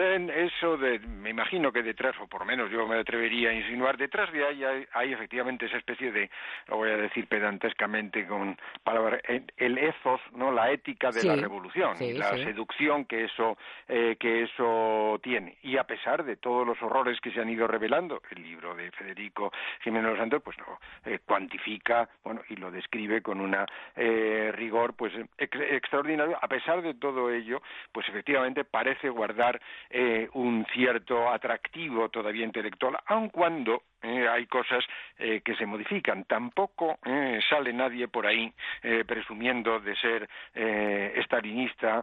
S6: me imagino que detrás, o por lo menos yo me atrevería a insinuar, detrás de ahí hay efectivamente esa especie de, lo voy a decir pedantescamente con palabras, el ethos, ¿no? La ética de la revolución, y la seducción que eso tiene. Y a pesar de todos los horrores que se han ido revelando, el libro de Federico Jiménez dos Santos, pues no, cuantifica, bueno, y lo describe con una rigor, pues extraordinario. A pesar de todo ello, pues efectivamente parece guardar un cierto atractivo todavía intelectual, aun cuando hay cosas que se modifican. Tampoco sale nadie por ahí presumiendo de ser estalinista.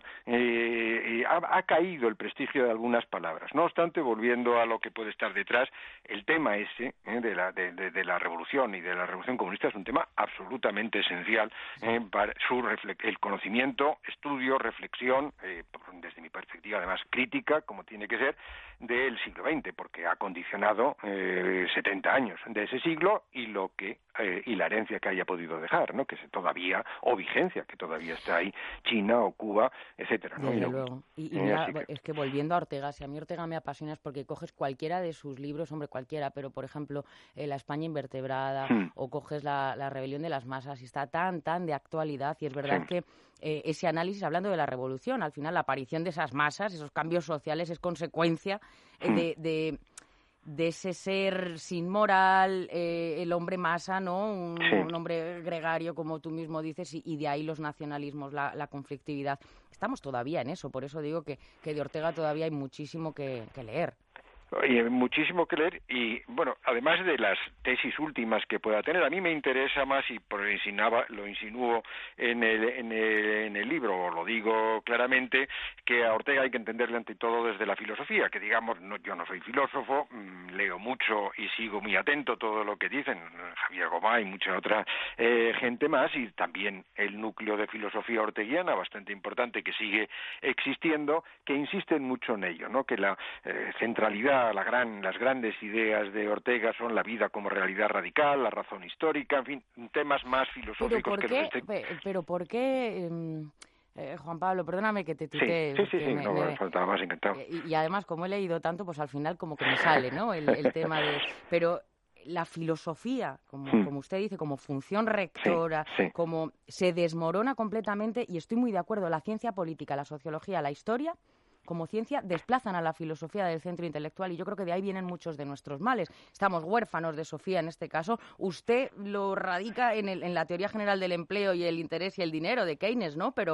S6: Ha caído el prestigio de algunas palabras. No obstante, volviendo a lo que puede estar detrás, el tema ese de la revolución y de la revolución comunista es un tema absolutamente esencial para el conocimiento, estudio, reflexión, desde mi perspectiva además crítica, como tiene que ser, del siglo XX, porque ha condicionado 70 70 años de ese siglo y y la herencia que haya podido dejar, ¿no? Que todavía, o vigencia, que todavía está ahí, China o Cuba, etcétera, ¿no?
S2: Desde luego. Y mira, es que volviendo a Ortega, si a mí Ortega me apasiona es porque coges cualquiera de sus libros, hombre, cualquiera, pero por ejemplo, La España invertebrada, o coges la rebelión de las masas, y está tan de actualidad, y es verdad que ese análisis, hablando de la revolución, al final la aparición de esas masas, esos cambios sociales, es consecuencia de ese ser sin moral, el hombre masa, ¿no? Un hombre gregario, como tú mismo dices, y de ahí los nacionalismos, la conflictividad. Estamos todavía en eso, por eso digo que de Ortega todavía hay muchísimo que leer.
S6: Y muchísimo que leer y, bueno, además de las tesis últimas que pueda tener, a mí me interesa más, y lo insinúo en el libro, o lo digo claramente, que a Ortega hay que entenderle ante todo desde la filosofía, que digamos, yo no soy filósofo, leo mucho y sigo muy atento todo lo que dicen Javier Gomá y mucha otra gente más, y también el núcleo de filosofía orteguiana, bastante importante, que sigue existiendo, que insisten mucho en ello, ¿no? Que la centralidad, las grandes ideas de Ortega son la vida como realidad radical, la razón histórica, en fin, temas más filosóficos
S2: Pero ¿por qué, Juan Pablo, perdóname que te tutee?
S6: Sí, no me faltaba más, encantado.
S2: Y además, como he leído tanto, pues al final como que me sale, ¿no? El tema de... Pero la filosofía, como usted dice, como función rectora, como se desmorona completamente, y estoy muy de acuerdo, la ciencia política, la sociología, la historia, como ciencia, desplazan a la filosofía del centro intelectual, y yo creo que de ahí vienen muchos de nuestros males. Estamos huérfanos de Sofía en este caso. Usted lo radica en la teoría general del empleo y el interés y el dinero de Keynes, ¿no? Pero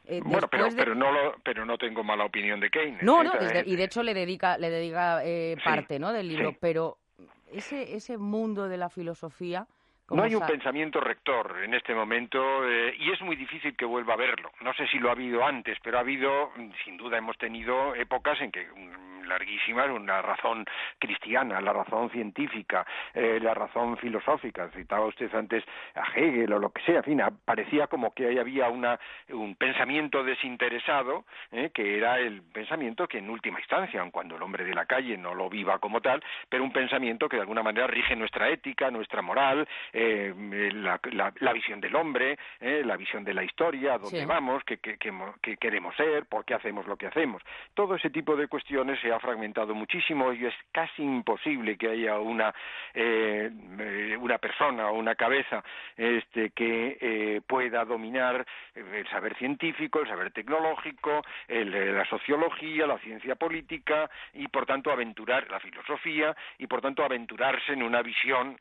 S6: pero no tengo mala opinión de Keynes.
S2: No, y de hecho le dedica parte, ¿no? Del libro, pero ese mundo de la filosofía...
S6: No hay un pensamiento rector en este momento y es muy difícil que vuelva a verlo. No sé si lo ha habido antes, pero ha habido, sin duda hemos tenido épocas en que larguísimas, una razón cristiana, la razón científica, la razón filosófica. Citaba usted antes a Hegel o lo que sea, en fin, parecía como que ahí había un pensamiento desinteresado, que era el pensamiento que en última instancia, aun cuando el hombre de la calle no lo viva como tal, pero un pensamiento que de alguna manera rige nuestra ética, nuestra moral, la visión del hombre, la visión de la historia, dónde vamos, qué queremos ser, por qué hacemos lo que hacemos. Todo ese tipo de cuestiones se ha fragmentado muchísimo y es casi imposible que haya una persona o una cabeza que pueda dominar el saber científico, el saber tecnológico, la sociología, la ciencia política y por tanto aventurar la filosofía y por tanto aventurarse en una visión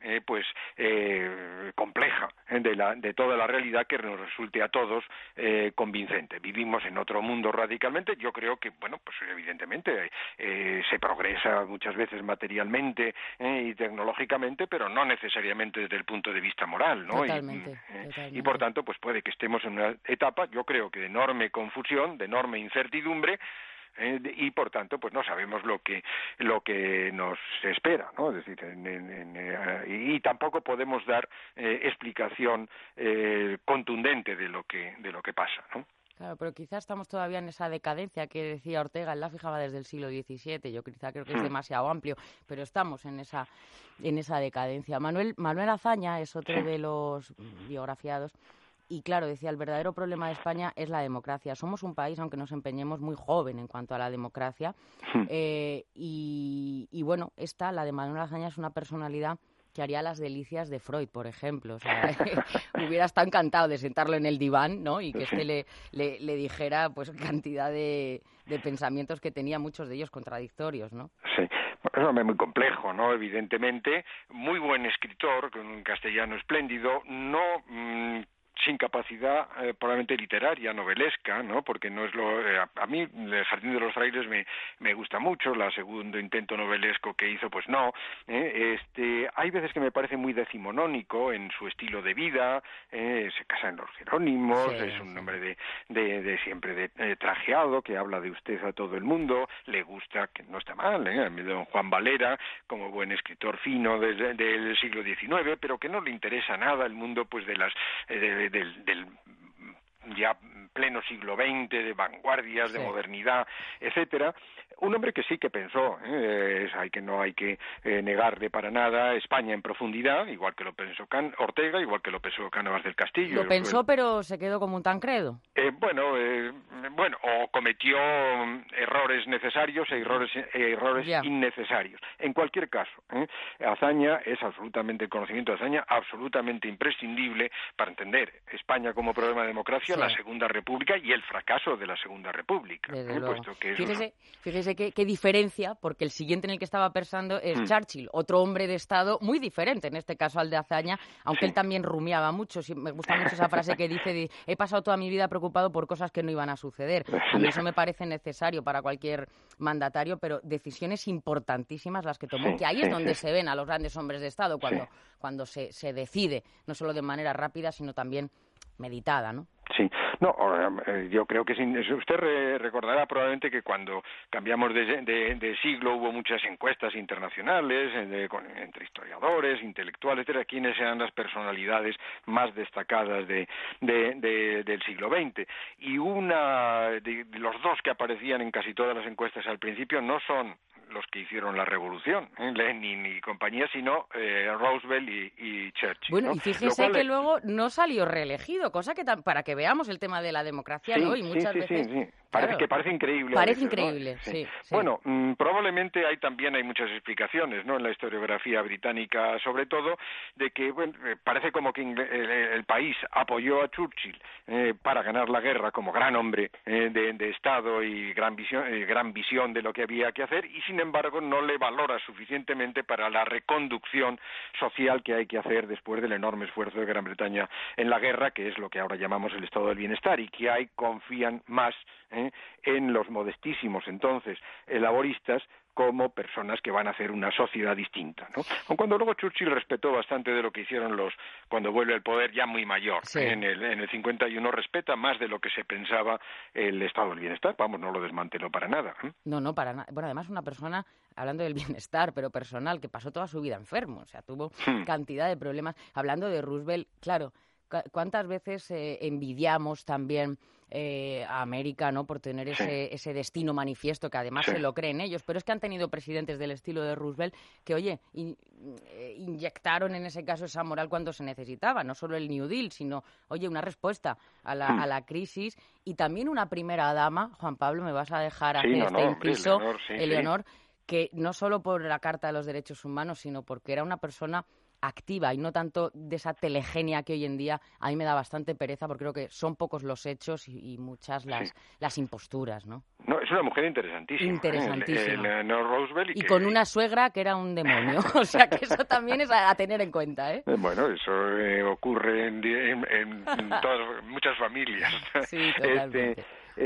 S6: compleja de toda la realidad que nos resulte a todos convincente. Vivimos en otro mundo radicalmente. Yo creo que, bueno, pues evidentemente se progresa muchas veces materialmente y tecnológicamente, pero no necesariamente desde el punto de vista moral, ¿no?
S2: Totalmente.
S6: Y por tanto, pues puede que estemos en una etapa, yo creo que de enorme confusión, de enorme incertidumbre, y por tanto pues no sabemos lo que nos espera, ¿no? Es decir, y tampoco podemos dar explicación contundente de lo que pasa, ¿no?
S2: Claro, pero quizás estamos todavía en esa decadencia que decía Ortega, él la fijaba desde el siglo XVII, yo creo que es demasiado amplio, pero estamos en esa decadencia. Manuel Azaña es otro de los biografiados. Y claro, decía, el verdadero problema de España es la democracia. Somos un país, aunque nos empeñemos, muy joven en cuanto a la democracia. Y bueno, la de Manuel Azaña, es una personalidad que haría las delicias de Freud, por ejemplo. O sea, hubiera estado encantado de sentarlo en el diván, ¿no? Y que le dijera pues cantidad de pensamientos que tenía, muchos de ellos contradictorios, ¿no?
S6: Sí. Es un hombre muy complejo, ¿no? Evidentemente, muy buen escritor, con un castellano espléndido, sin capacidad probablemente literaria, novelesca, ¿no? Porque no es a mí El Jardín de los Frailes me gusta mucho, el segundo intento novelesco que hizo, pues no. Hay veces que me parece muy decimonónico en su estilo de vida, se casa en los Jerónimos, es un hombre de siempre trajeado, que habla de usted a todo el mundo, le gusta, que no está mal, don Juan Valera, como buen escritor fino del siglo XIX, pero que no le interesa nada el mundo pues de las del ya pleno siglo XX, de vanguardias, de modernidad, etcétera. un hombre que sí que pensó, no hay que negarle para nada España en profundidad, igual que lo pensó Ortega, igual que lo pensó Cánovas del Castillo.
S2: Lo pensó, pero se quedó como un Tancredo.
S6: Bueno, o cometió errores necesarios e errores innecesarios. En cualquier caso, Azaña es absolutamente, el conocimiento de Azaña, absolutamente imprescindible para entender España como problema de democracia, la Segunda República y el fracaso de la Segunda República. Puesto que
S2: fíjese qué diferencia, porque el siguiente en el que estaba pensando es Churchill, otro hombre de Estado muy diferente, en este caso al de Azaña, aunque él también rumiaba mucho. Me gusta mucho esa frase que dice he pasado toda mi vida preocupado por cosas que no iban a suceder. A mí eso me parece necesario para cualquier mandatario, pero decisiones importantísimas las que tomó, que ahí es donde se ven a los grandes hombres de Estado, cuando se decide, no solo de manera rápida, sino también meditada, ¿no?
S6: Sí, no, yo creo que usted recordará probablemente que cuando cambiamos de siglo hubo muchas encuestas internacionales entre historiadores, intelectuales, etcétera, quiénes eran las personalidades más destacadas del siglo XX. Y los dos que aparecían en casi todas las encuestas al principio no son los que hicieron la revolución, Lenin y compañía, sino Roosevelt y Churchill.
S2: Bueno,
S6: ¿no?
S2: y fíjese que luego no salió reelegido, cosa que para que veamos el tema de la democracia, ¿no? Y muchas veces...
S6: Sí. Parece increíble.
S2: Parece
S6: veces,
S2: increíble,
S6: ¿no?
S2: sí.
S6: Bueno, probablemente también hay muchas explicaciones, ¿no? En la historiografía británica, sobre todo, de que parece como que el país apoyó a Churchill para ganar la guerra como gran hombre de Estado y gran visión de lo que había que hacer, y sin embargo no le valora suficientemente para la reconducción social que hay que hacer después del enorme esfuerzo de Gran Bretaña en la guerra, que es lo que ahora llamamos el estado del bienestar, y que confían más en los modestísimos entonces laboristas como personas que van a hacer una sociedad distinta, ¿no? Aun cuando luego Churchill respetó bastante de lo que hicieron cuando vuelve al poder ya muy mayor.
S2: Sí.
S6: En el 51 respeta más de lo que se pensaba el estado del bienestar. Vamos, no lo desmanteló para nada.
S2: No, para nada. Bueno, además una persona, hablando del bienestar, pero personal, que pasó toda su vida enfermo. O sea, tuvo cantidad de problemas. Hablando de Roosevelt, claro, ¿cuántas veces envidiamos también a América, ¿no?, por tener ese destino manifiesto, que además se lo creen ellos? Pero es que han tenido presidentes del estilo de Roosevelt que, oye, inyectaron en ese caso esa moral cuando se necesitaba, no solo el New Deal, sino, oye, una respuesta a la crisis, y también una primera dama. Juan Pablo, me vas a dejar hacer inciso, Eleonor, que no solo por la Carta de los Derechos Humanos, sino porque era una persona activa y no tanto de esa telegenia que hoy en día a mí me da bastante pereza, porque creo que son pocos los hechos y muchas las imposturas, ¿no?
S6: No, es una mujer interesantísima.
S2: Interesantísima.
S6: Roosevelt
S2: y con una suegra que era un demonio. O sea que eso también es a tener en cuenta, ¿eh?
S6: Bueno, eso ocurre en muchas familias.
S2: Sí, totalmente.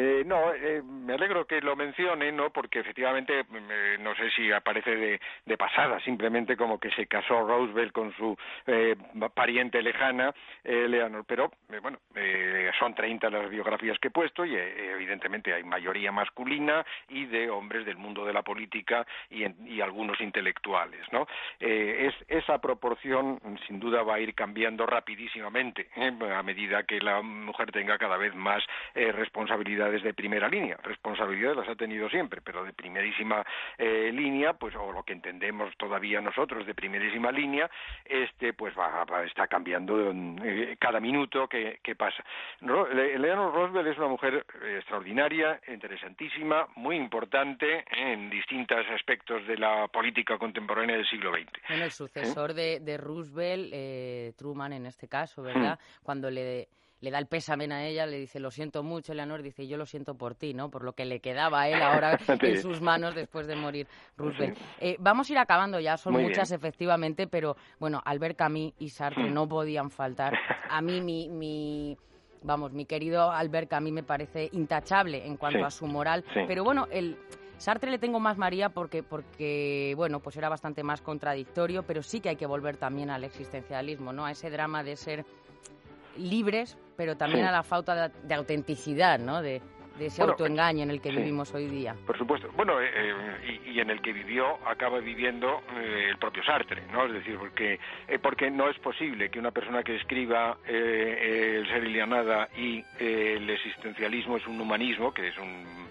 S6: Me alegro que lo mencione, ¿no? Porque efectivamente, no sé si aparece de pasada, simplemente como que se casó Roosevelt con su pariente lejana, Eleanor, pero son 30 las biografías que he puesto y evidentemente hay mayoría masculina y de hombres del mundo de la política y algunos intelectuales, ¿no? Esa proporción sin duda va a ir cambiando rapidísimamente a medida que la mujer tenga cada vez más responsabilidades de primera línea. Responsabilidades las ha tenido siempre, pero de primerísima línea, pues, o lo que entendemos todavía nosotros de primerísima línea, pues está cambiando cada minuto que pasa. Eleanor Roosevelt es una mujer extraordinaria, interesantísima, muy importante en distintos aspectos de la política contemporánea del siglo XX.
S2: Bueno, el sucesor de Roosevelt, Truman en este caso, ¿verdad? Cuando le da el pésame a ella, le dice, lo siento mucho, Eleanor, dice, yo lo siento por ti, ¿no? Por lo que le quedaba a él ahora en sus manos después de morir Roosevelt. Vamos a ir acabando ya, son muchas efectivamente, pero bueno, Albert Camus y Sartre no podían faltar. A mí mi querido Albert Camus me parece intachable en cuanto a su moral, pero bueno, Sartre le tengo más María porque bueno, pues era bastante más contradictorio, pero sí que hay que volver también al existencialismo, ¿no? A ese drama de ser libres, pero también a la falta de autenticidad, ¿no? De ese autoengaño en el que vivimos hoy día.
S6: Por supuesto. Bueno, y en el que acaba viviendo el propio Sartre, ¿no? Es decir, porque no es posible que una persona que escriba el ser y la nada y el existencialismo es un humanismo, que es un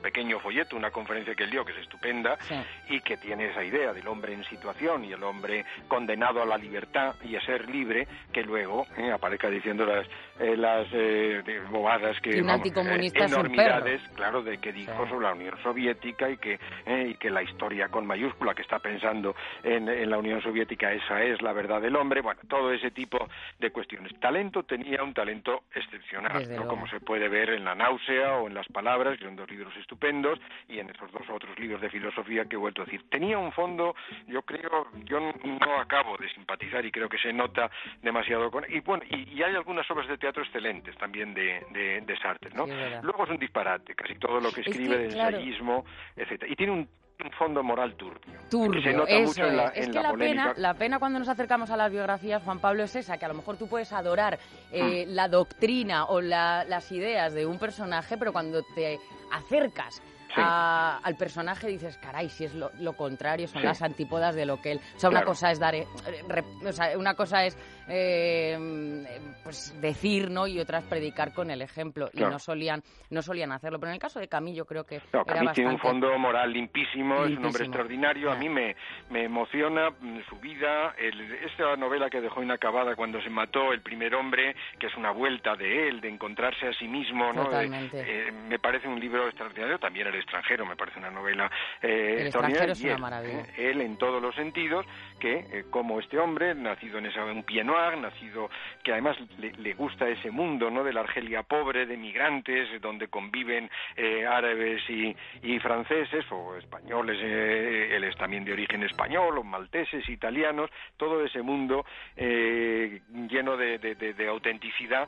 S6: pequeño folleto, una conferencia que él dio, que es estupenda, y que tiene esa idea del hombre en situación y el hombre condenado a la libertad y a ser libre, que luego aparezca diciendo las bobadas que...
S2: Y un anticomunista
S6: enormidades, claro, de que dijo sobre la Unión Soviética y que la historia con mayúscula que está pensando en la Unión Soviética, esa es la verdad del hombre. Bueno, todo ese tipo de cuestiones. Tenía un talento excepcional, ¿no? Como se puede ver en La náusea o en Las palabras, que son 2 libros estupendos, y en esos 2 otros libros de filosofía que he vuelto a decir. Tenía un fondo, yo no acabo de simpatizar y creo que se nota demasiado con... Y bueno, y hay algunas obras de teatro excelentes también de Sartre, ¿no?
S2: Sí,
S6: luego es un disparate, casi todo lo que escribe de ensayismo, etcétera. Y tiene un fondo moral turbio. Se nota mucho en la polémica.
S2: La pena cuando nos acercamos a las biografías, Juan Pablo, es esa, que a lo mejor tú puedes adorar la doctrina o las ideas de un personaje, pero cuando te acercas al personaje dices, caray, si es lo contrario, son las antípodas de lo que él... O sea, una cosa es dar... una cosa es pues decir, ¿no? Y otra es predicar con el ejemplo. Y no solían hacerlo. Pero en el caso de Camus yo creo que era
S6: Camus
S2: bastante...
S6: tiene un fondo moral limpísimo, es un hombre extraordinario. A mí me emociona su vida. Esta novela que dejó inacabada cuando se mató el primer hombre, que es una vuelta de él, de encontrarse a sí mismo, ¿no?
S2: Totalmente.
S6: Me parece un libro extraordinario. También El extranjero me parece una novela
S2: El extranjero es una maravilla.
S6: Él en todos los sentidos, que como este hombre, nacido en un Pied Noir, nacido que además le gusta ese mundo, ¿no? De la Argelia pobre, de migrantes, donde conviven árabes y franceses o españoles, él es también de origen español, o malteses, italianos, todo ese mundo lleno de autenticidad,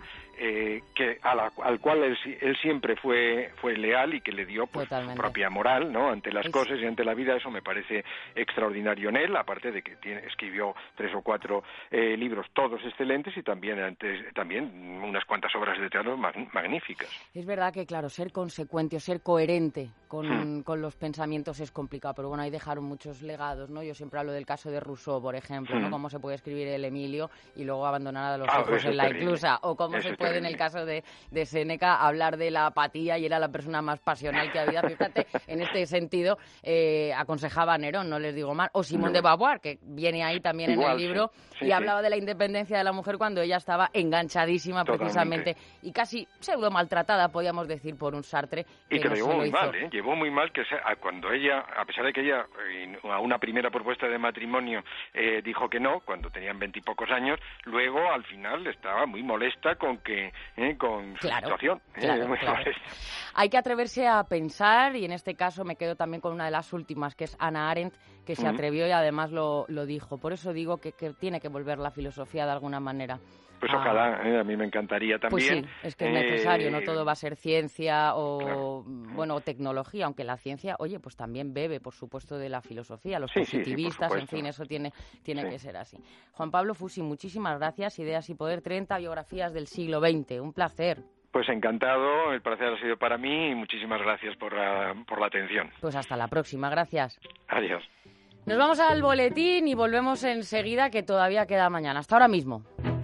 S6: al cual él siempre fue leal y que le dio pues su propia moral, ¿no? Ante las cosas y ante la vida. Eso me parece extraordinario en él, aparte de que escribió 3 o 4 libros, todos excelentes, y también unas cuantas obras de teatro magníficas.
S2: Es verdad que, claro, ser consecuente o ser coherente con los pensamientos es complicado, pero bueno, ahí dejaron muchos legados, ¿no? Yo siempre hablo del caso de Rousseau, por ejemplo, ¿no? Cómo se puede escribir el Emilio y luego abandonar a los hijos en la inclusa, o cómo se puede, en el caso de Séneca, hablar de la apatía y era la persona más pasional que había. Fíjate, en este sentido, aconsejaba a Nerón, no les digo mal, o Simone de Beauvoir, que viene ahí también en el libro, y hablaba de la independencia de la mujer cuando ella estaba enganchadísía precisamente y casi pseudo maltratada, podíamos decir, por un Sartre.
S6: Y que lo llevó muy mal, llevó muy mal que cuando ella, a pesar de que ella a una primera propuesta de matrimonio dijo que no, cuando tenían 20 y pocos años, luego al final estaba muy molesta con su situación. Muy molesta.
S2: Hay que atreverse a pensar, y en este caso me quedo también con una de las últimas, que es Hannah Arendt, que se atrevió y además lo dijo. Por eso digo que tiene que volver la filosofía de alguna manera.
S6: Pues ojalá, a mí me encantaría también.
S2: Pues sí, es que es necesario, no todo va a ser ciencia o tecnología, aunque la ciencia, oye, pues también bebe, por supuesto, de la filosofía, los positivistas, en fin, eso tiene que ser así. Juan Pablo Fusi, muchísimas gracias. Ideas y Poder, 30 biografías del siglo XX, un placer.
S6: Pues encantado, el placer ha sido para mí y muchísimas gracias por la atención.
S2: Pues hasta la próxima, gracias.
S6: Adiós.
S2: Nos vamos al boletín y volvemos enseguida, que todavía queda mañana. Hasta ahora mismo.